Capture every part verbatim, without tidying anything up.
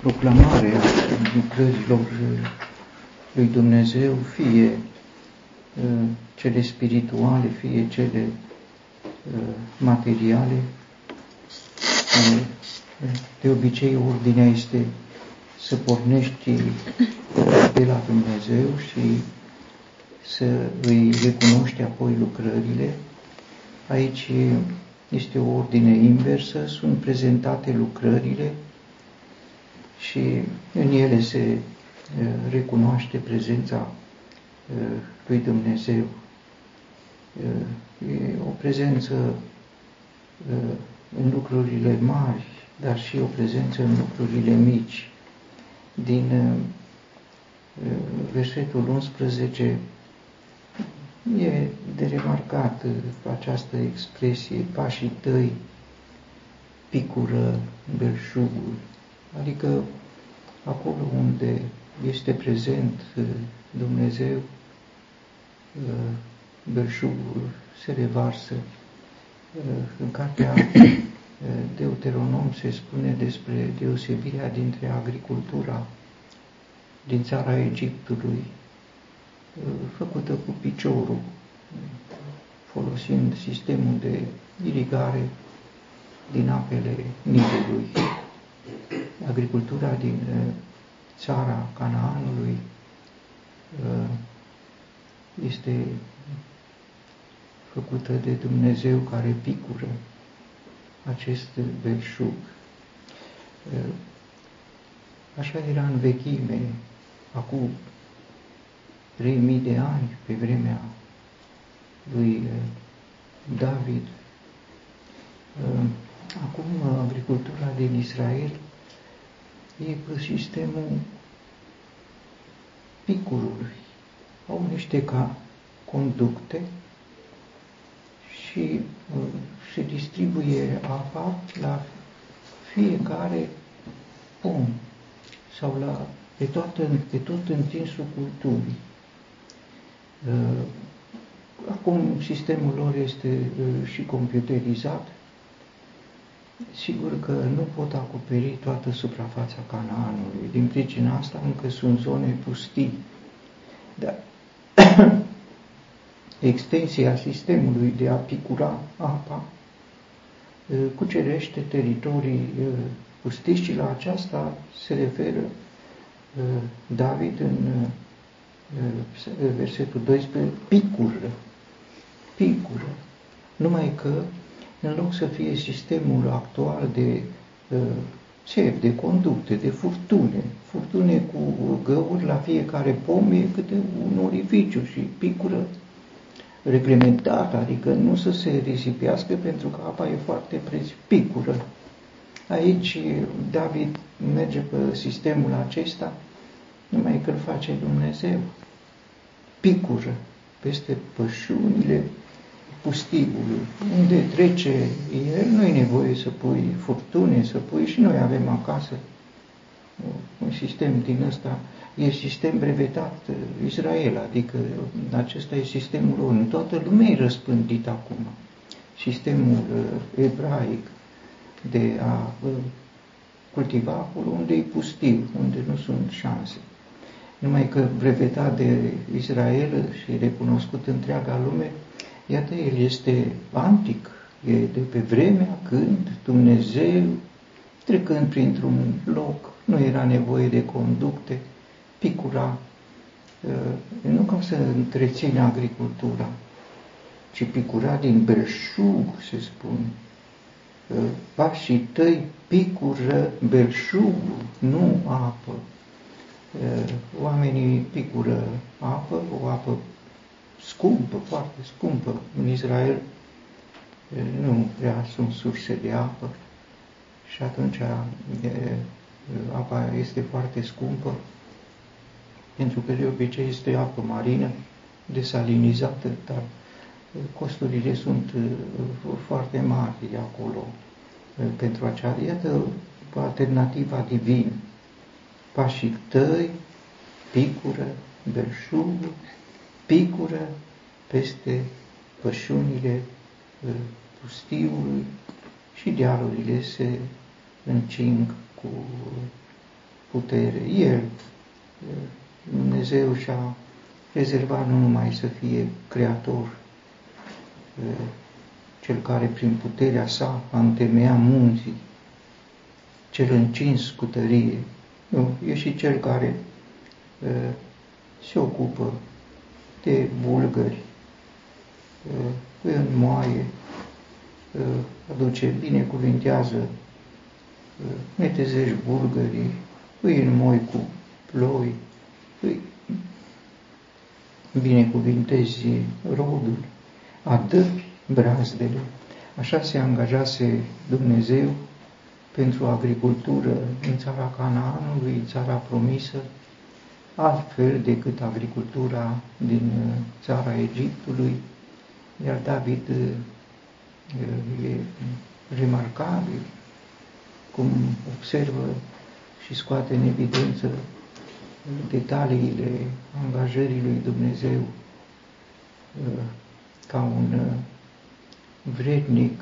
proclamare a lucrărilor lui Dumnezeu, fie cele spirituale, fie cele materiale. De obicei, ordinea este să pornești de la Dumnezeu și să îi recunoști apoi lucrările. Aici este o ordine inversă, sunt prezentate lucrările și în ele se recunoaște prezența lui Dumnezeu. E o prezență în lucrurile mari, dar și o prezență în lucrurile mici. Din versetul unsprezece e de remarcat această expresie, pașii tăi picură belșugul, adică acolo unde este prezent Dumnezeu, belșugul se revarsă. În cartea Deuteronom se spune despre deosebirea dintre agricultura din țara Egiptului, făcută cu piciorul, folosind sistemul de irigare din apele Nilului. Agricultura din țara Canaanului este făcută de Dumnezeu care picură acest belșug. Așa era în vechime, acum trei mii de ani, pe vremea lui David. Acum agricultura din Israel e pe sistemul picurului. Au niște ca conducte și se distribuie apa la fiecare pom sau la, pe, toată, pe tot întinsul culturii. Acum sistemul lor este și computerizat. Sigur că nu pot acoperi toată suprafața Canaanului. Din pricina asta încă sunt zone pustii. Dar extensia sistemului de a picura apa cucerește teritorii pustii și la aceasta se referă David în versetul doisprezece, picură, picură. Numai că în loc să fie sistemul actual de țevi, de conducte, de furtune, furtune cu găuri la fiecare pom e câte un orificiu și picură reglementat, adică nu să se risipească pentru că apa e foarte preț, picură. Aici David merge pe sistemul acesta, numai că îl face Dumnezeu. Picură peste pășunile pustiului. Unde trece el, nu e nevoie să pui furtune, să pui, și noi avem acasă un sistem din ăsta, e sistem brevetat Israel, adică acesta e sistemul lor. În toată lumea e răspândit acum. Sistemul ebraic de a cultiva acolo unde e pustiu, unde nu sunt șanse. Numai că brevetat de Israel și recunoscut întreaga lume, iată, el este antic, e de pe vremea când Dumnezeu, trecând printr-un loc, nu era nevoie de conducte, picura, nu ca să întreține agricultura, ci picura din belșug, se spune. Pașii tăi picură belșugul, nu apă. Oamenii picură apă, o apă scumpă, foarte scumpă. În Israel nu prea sunt surse de apă și atunci apa este foarte scumpă, pentru că de obicei este apă marină, desalinizată, dar costurile sunt foarte mari acolo pentru acea. Iată alternativa divină. Pașii tăi picură belșugul, picură peste pășunile pustiului și dealurile se încing cu putere. El, Dumnezeu și-a rezervat nu numai să fie creator, cel care prin puterea sa a întemeiat munții, cel încins cu tărie. Nu, e și cel care uh, se ocupă de bulgări, uh, îi înmoaie, uh, aduce, binecuvintează, uh, netezești bulgării, îi înmoi cu ploi, îi binecuvintezi rodul, adăpi brazdele. Așa se angajase Dumnezeu pentru agricultură în țara Canaanului, în țara promisă, altfel decât agricultura din țara Egiptului, iar David e remarcabil cum observă și scoate în evidență detaliile angajării lui Dumnezeu ca un vrednic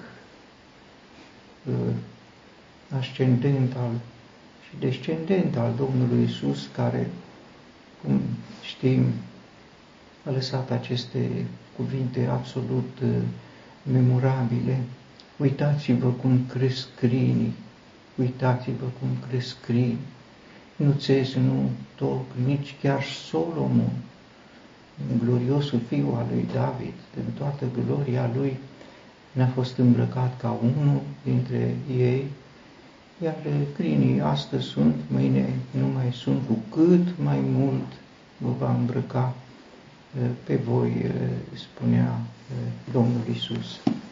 ascendent al și descendent al Domnului Iisus, care, cum știm, a lăsat aceste cuvinte absolut memorabile. Uitați-vă cum cresc crinii, uitați-vă cum cresc crinii. Nu țes, nu toc, nici chiar Solomon, gloriosul fiu al lui David, în toată gloria lui, n-a fost îmbrăcat ca unul dintre ei, iar crinii astăzi sunt, mâine nu mai sunt, cu cât mai mult vă va îmbrăca pe voi, spunea Domnul Iisus.